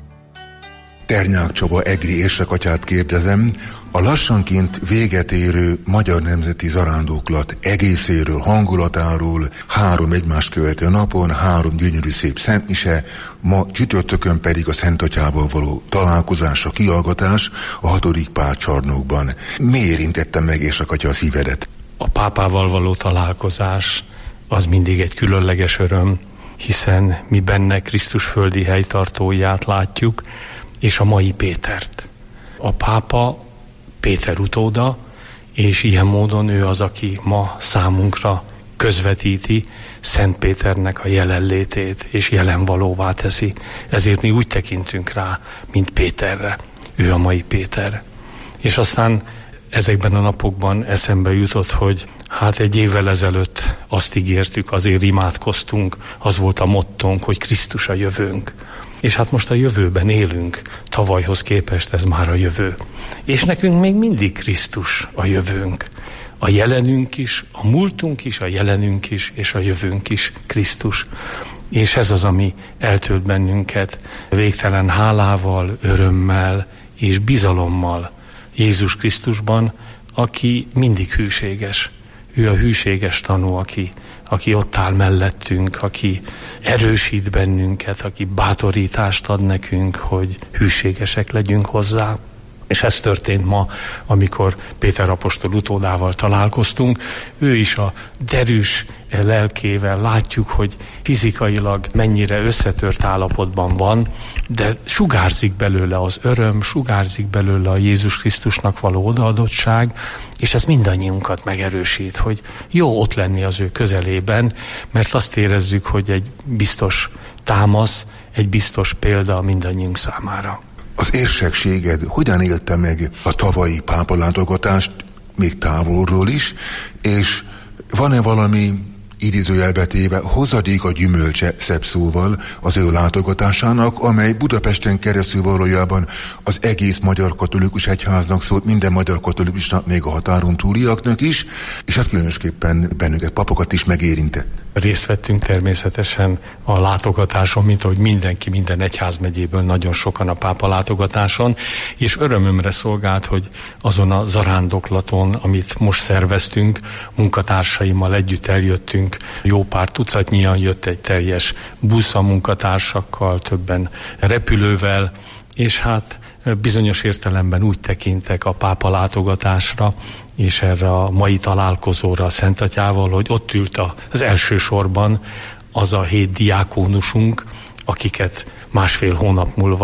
Ternyák Csaba egri érsekatyát kérdezem, a lassanként véget érő Magyar Nemzeti Zarándoklat egészéről, hangulatáról, 3 egymást követő napon, 3 gyönyörű szép szentmise, ma csütörtökön pedig a Szent Atyával való találkozás, a kihallgatás a 6. Pál csarnokban. Mi érintette meg érsekatya a szívedet? A pápával való találkozás az mindig egy különleges öröm, hiszen mi benne Krisztus földi helytartóját látjuk, és a mai Pétert. A pápa Péter utóda, és ilyen módon ő az, aki ma számunkra közvetíti Szent Péternek a jelenlétét, és jelenvalóvá teszi. Ezért mi úgy tekintünk rá, mint Péterre. Ő a mai Péter. És aztán ezekben a napokban eszembe jutott, hogy hát egy évvel ezelőtt azt ígértük, azért imádkoztunk, az volt a mottónk, hogy Krisztus a jövőnk. És hát most a jövőben élünk, tavalyhoz képest ez már a jövő. És nekünk még mindig Krisztus a jövőnk. A jelenünk is, a múltunk is, a jelenünk is, és a jövőnk is Krisztus. És ez az, ami eltölt bennünket végtelen hálával, örömmel és bizalommal Jézus Krisztusban, aki mindig hűséges. Ő a hűséges tanú, aki ott áll mellettünk, aki erősít bennünket, aki bátorítást ad nekünk, hogy hűségesek legyünk hozzá. És ez történt ma, amikor Péter apostol utódával találkoztunk. Ő is a derűs lelkével látjuk, hogy fizikailag mennyire összetört állapotban van, de sugárzik belőle az öröm, sugárzik belőle a Jézus Krisztusnak való odaadottság, és ez mindannyiunkat megerősít, hogy jó ott lenni az ő közelében, mert azt érezzük, hogy egy biztos támasz, egy biztos példa mindannyiunk számára. Az érsekséged hogyan élte meg a tavalyi pápalátogatást, még távolról is, és van-e valami idézőjelbe téve hozadék a gyümölcse szebb szóval az ő látogatásának, amely Budapesten keresztül valójában az egész magyar katolikus egyháznak szólt, minden magyar katolikusnak, még a határon túliaknak is, és hát különösképpen bennünket, papokat is megérintett. Részt vettünk természetesen a látogatáson, mint ahogy mindenki, minden egyházmegyéből nagyon sokan a pápa látogatáson, és örömömre szolgált, hogy azon a zarándoklaton, amit most szerveztünk, munkatársaimmal együtt eljöttünk, jó pár tucatnyian, jött egy teljes busz a munkatársakkal, többen repülővel, és hát bizonyos értelemben úgy tekintek a pápa látogatásra, és erre a mai találkozóra a Szent Atyával, hogy ott ült az első sorban az a 7 diákónusunk, akiket 1,5 hónap múlva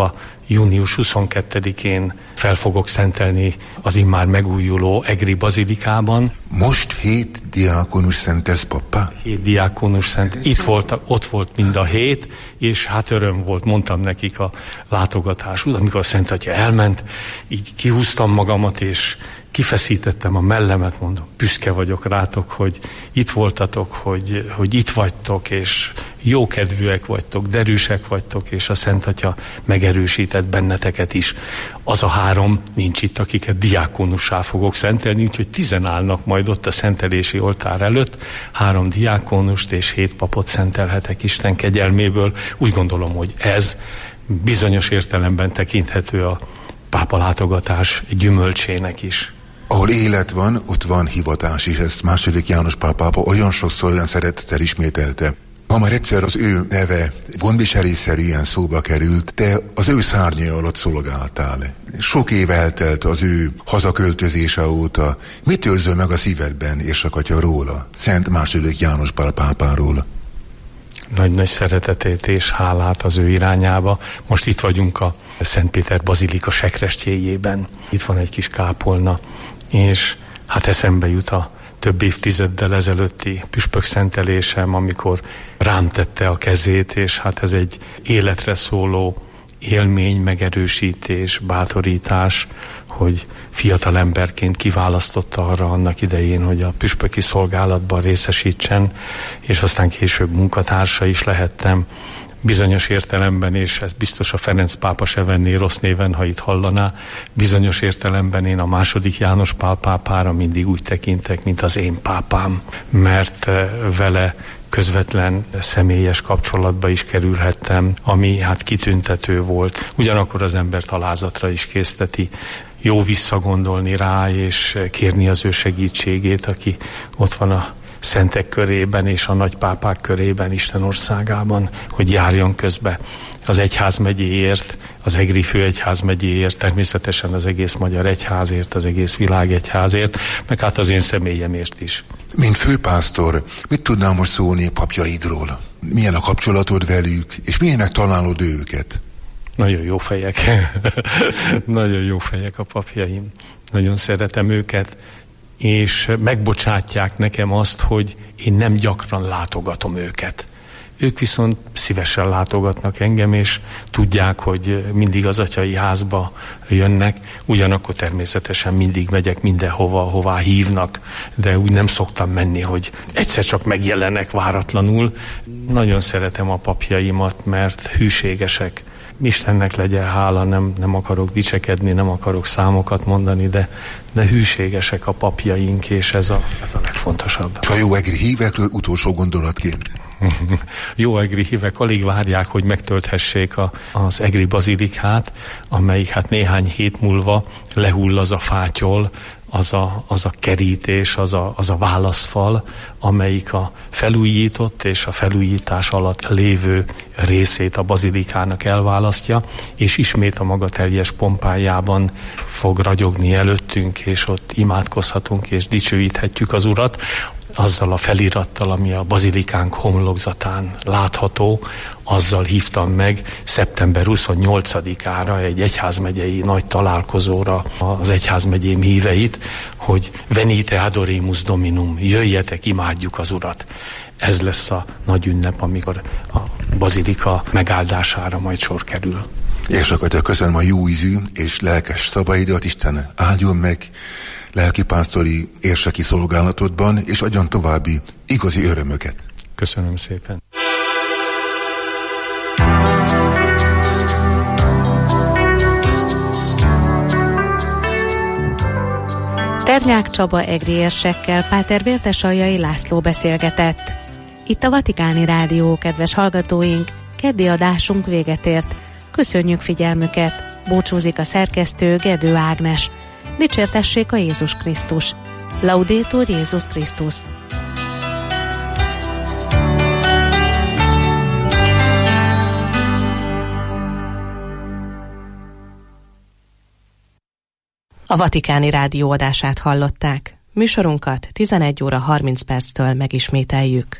június 22-én fel fogok szentelni az immár megújuló egri bazilikában. Most 7 diákonus szentelsz, papa? 7 diákonus szent. Ott volt mind a 7, és hát öröm volt, mondtam nekik a látogatás után, amikor a Szent Atya elment, így kihúztam magamat, és kifeszítettem a mellemet, mondom, büszke vagyok rátok, hogy itt voltatok, hogy itt vagytok, és jókedvűek vagytok, derűsek vagytok, és a Szent Atya megerősített benneteket is. Az a 3 nincs itt, akiket diákonussá fogok szentelni, úgyhogy 10 állnak majd ott a szentelési oltár előtt, 3 diákonust és 7 papot szentelhetek Isten kegyelméből. Úgy gondolom, hogy ez bizonyos értelemben tekinthető a pápalátogatás gyümölcsének is. Ahol élet van, ott van hivatás, és ezt II. János Pál pápa olyan sokszor, olyan szeretettel ismételte. Ha már egyszer az ő neve gondviselésszerűen szóba került, te az ő szárnya alatt szolgáltál. Sok év eltelt az ő hazaköltözése óta. Mit őrzöl meg a szívedben, érsakatya, róla? Szent II. János Pál pápáról. Nagy szeretetét és hálát az ő irányába. Most itt vagyunk a Szent Péter bazilika sekrestjéjében. Itt van egy kis kápolna, és hát eszembe jut a több évtizeddel ezelőtti püspök szentelésem, amikor rám tette a kezét, és hát ez egy életre szóló élmény, megerősítés, bátorítás, hogy fiatal emberként kiválasztotta arra annak idején, hogy a püspöki szolgálatban részesítsen, és aztán később munkatársa is lehettem. Bizonyos értelemben, és ezt biztos a Ferenc pápa se venné rossz néven, ha itt hallaná, bizonyos értelemben én a II. János Pál pápára mindig úgy tekintek, mint az én pápám, mert vele közvetlen személyes kapcsolatba is kerülhettem, ami hát kitüntető volt. Ugyanakkor az embert alázatra is készteti. Jó visszagondolni rá, és kérni az ő segítségét, aki ott van a szentek körében és a nagypápák körében, Isten országában, hogy járjon közbe az egyházmegyéért, az egri főegyházmegyéért, természetesen az egész magyar egyházért, az egész világ egyházért, meg hát az én személyemért is. Mint főpásztor, mit tudnál most szólni papjaidról? Milyen a kapcsolatod velük, és milyenek találod őket? Nagyon jó fejek. Nagyon jó fejek a papjaim. Nagyon szeretem őket, és megbocsátják nekem azt, hogy én nem gyakran látogatom őket. Ők viszont szívesen látogatnak engem, és tudják, hogy mindig az atyai házba jönnek, ugyanakkor természetesen mindig megyek mindenhova, hová hívnak, de úgy nem szoktam menni, hogy egyszer csak megjelenek váratlanul. Nagyon szeretem a papjaimat, mert hűségesek. Istennek legyen hála, nem akarok dicsekedni, nem akarok számokat mondani, de hűségesek a papjaink, és ez a legfontosabb. A jó egri hívekről utolsó gondolatként. Jó egri hívek alig várják, hogy megtölthessék az egri bazilikát, amelyik hát néhány hét múlva lehull az a fátyol, az a kerítés, az a válaszfal, amelyik a felújított és a felújítás alatt lévő részét a bazilikának elválasztja, és ismét a maga teljes pompájában fog ragyogni előttünk, és ott imádkozhatunk és dicsőíthetjük az Urat, azzal a felirattal, ami a bazilikánk homlokzatán látható, azzal hívtam meg szeptember 28-ára egy egyházmegyei nagy találkozóra az egyházmegyém híveit, hogy Venite adoremus Dominum, jöjjetek, imádjuk az Urat. Ez lesz a nagy ünnep, amikor a bazilika megáldására majd sor kerül. Érsakatya, köszönöm a jó ízű és lelkes szavaidat, Isten áldjon meg lelkipásztori érseki szolgálatodban, és adjon további igazi örömöket. Köszönöm szépen. Ternyák Csaba egri érsekkel Páter Vértesaljai László beszélgetett. Itt a Vatikáni Rádió, kedves hallgatóink, keddi adásunk véget ért. Köszönjük figyelmüket, búcsúzik a szerkesztő Gedő Ágnes. Dicsértessék a Jézus Krisztus. Laudetur Jézus Krisztus. A Vatikáni Rádió adását hallották. Műsorunkat 11 óra 30 perctől megismételjük.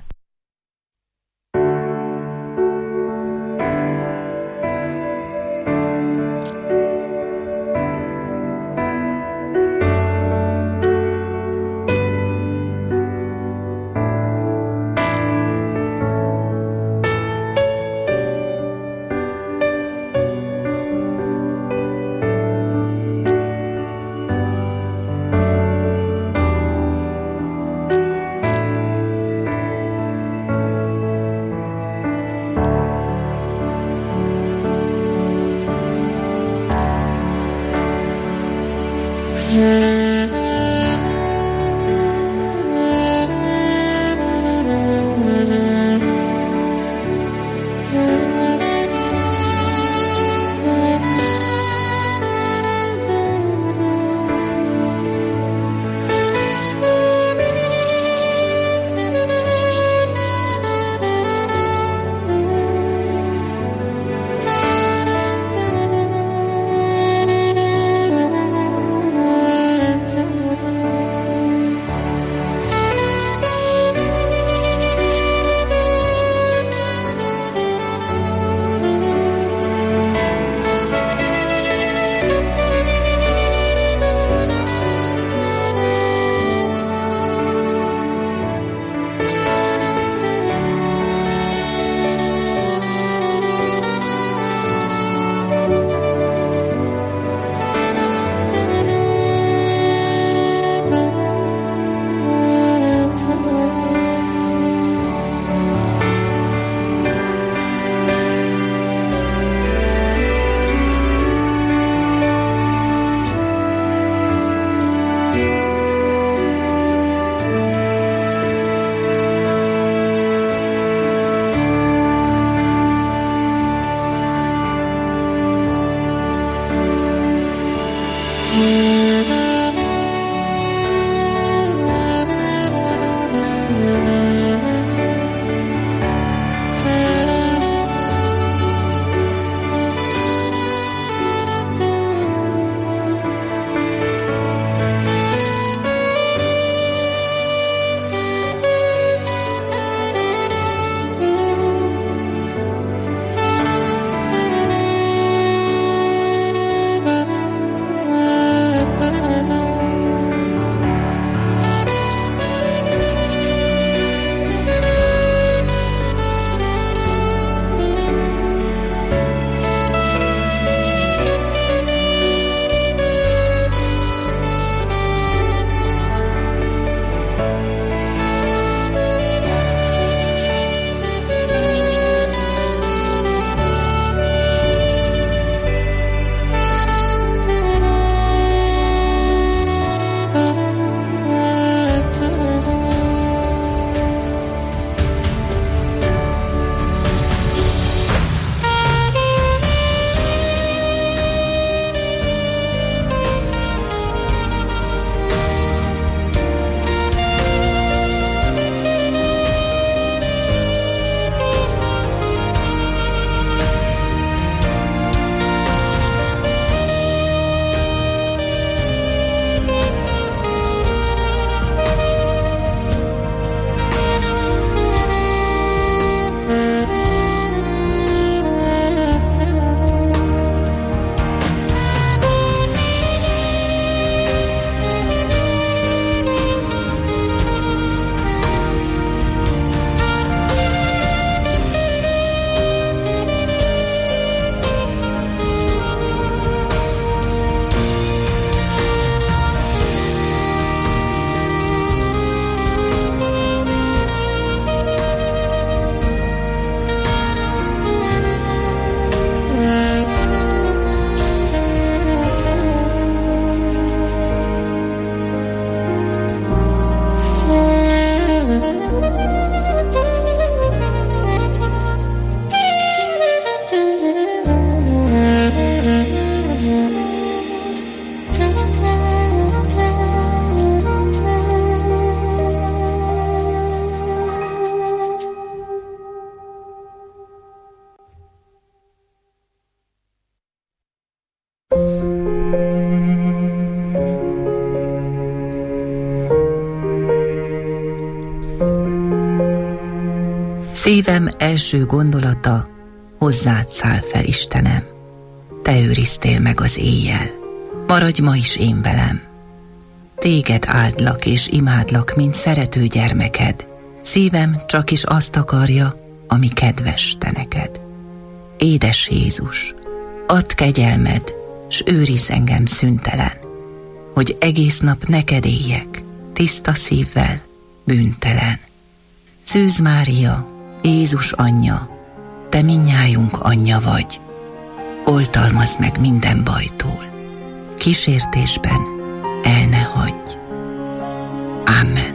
Szívem első gondolata, hozzád száll fel, Istenem. Te őriztél meg az éjjel, maradj ma is én velem. Téged áldlak és imádlak, mint szerető gyermeked. Szívem csak is azt akarja, ami kedves te neked. Édes Jézus, add kegyelmed, s őrizz engem szüntelen, hogy egész nap neked éljek, tiszta szívvel, bűntelen. Szűz Mária, Jézus anyja, te mindnyájunk anyja vagy, oltalmazd meg minden bajtól, kísértésben el ne hagyj. Amen.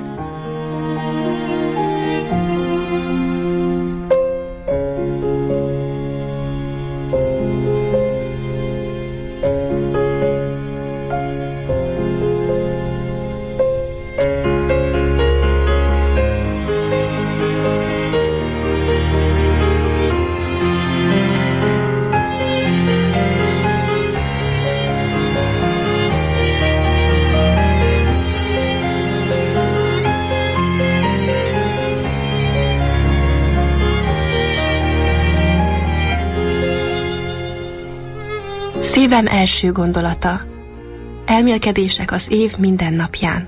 Szívem első gondolata. Elmélkedések az év minden napján.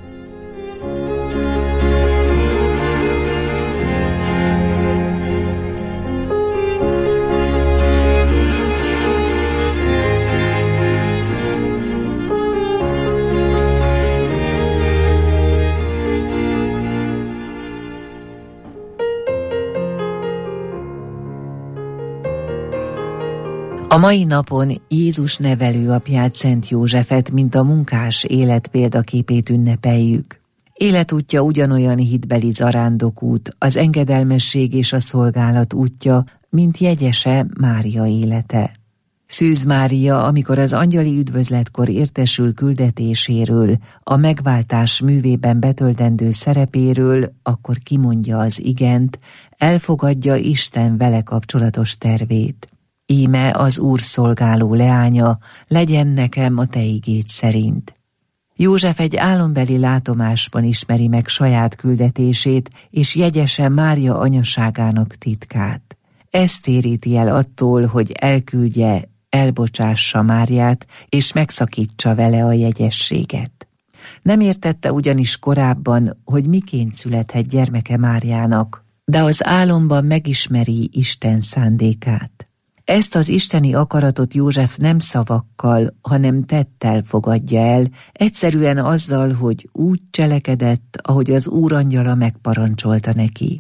A mai napon Jézus nevelőapját, Szent Józsefet, mint a munkás élet példaképét ünnepeljük. Életútja ugyanolyan hitbeli zarándokút, az engedelmesség és a szolgálat útja, mint jegyese Mária élete. Szűz Mária, amikor az angyali üdvözletkor értesül küldetéséről, a megváltás művében betöltendő szerepéről, akkor kimondja az igent, elfogadja Isten vele kapcsolatos tervét. Íme az Úr szolgáló leánya, legyen nekem a te igéd szerint. József egy álombeli látomásban ismeri meg saját küldetését, és jegyese Mária anyaságának titkát. Ez téríti el attól, hogy elküldje, elbocsássa Máriát, és megszakítsa vele a jegyességet. Nem értette ugyanis korábban, hogy miként születhet gyermeke Máriának, de az álomban megismeri Isten szándékát. Ezt az isteni akaratot József nem szavakkal, hanem tettel fogadja el, egyszerűen azzal, hogy úgy cselekedett, ahogy az Úr angyala megparancsolta neki.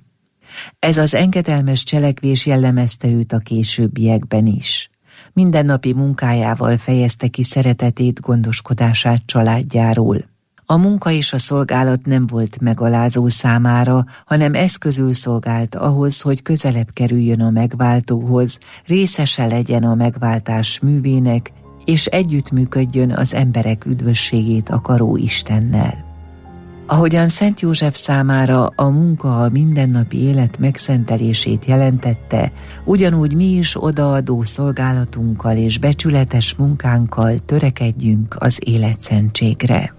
Ez az engedelmes cselekvés jellemezte őt a későbbiekben is. Mindennapi munkájával fejezte ki szeretetét, gondoskodását családjáról. A munka és a szolgálat nem volt megalázó számára, hanem eszközül szolgált ahhoz, hogy közelebb kerüljön a megváltóhoz, részese legyen a megváltás művének, és együttműködjön az emberek üdvösségét akaró Istennel. Ahogyan Szent József számára a munka a mindennapi élet megszentelését jelentette, ugyanúgy mi is odaadó szolgálatunkkal és becsületes munkánkkal törekedjünk az életszentségre.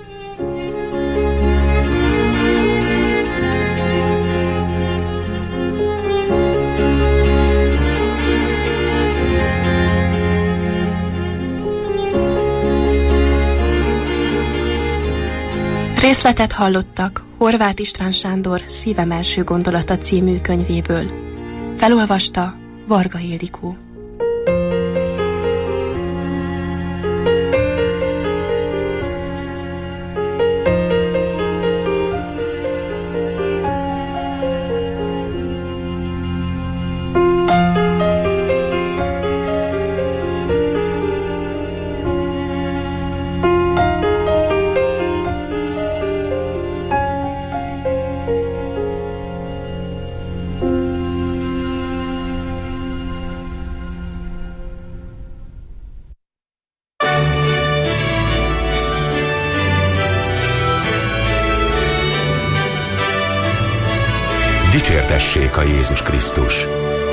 Részletet hallottak Horváth István Sándor Szívem első gondolata című könyvéből. Felolvasta Varga Ildikó. Dicsértessék a Jézus Krisztus!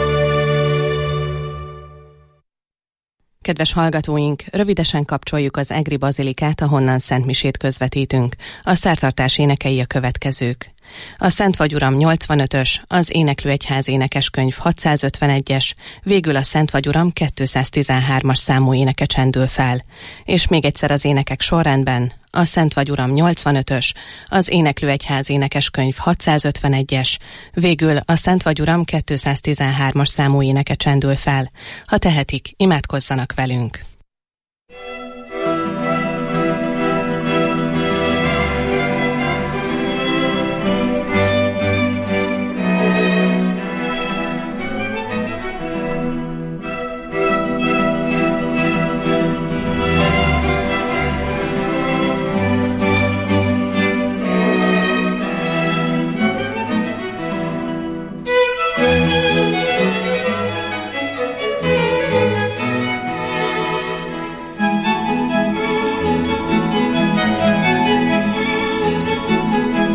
Kedves hallgatóink, rövidesen kapcsoljuk az egri bazilikát, ahonnan szentmisét közvetítünk. A szertartás énekei a következők. a Szent Vagy Uram 85-ös, az Éneklő Egyház énekeskönyv 651-es, végül a Szent Vagy Uram 213-as számú éneke csendül fel. És még egyszer az énekek sorrendben: a Szent Vagy Uram 85-ös, az Éneklő Egyház énekeskönyv 651-es, végül a Szent Vagy Uram 213-as számú éneke csendül fel. Ha tehetik, imádkozzanak velünk.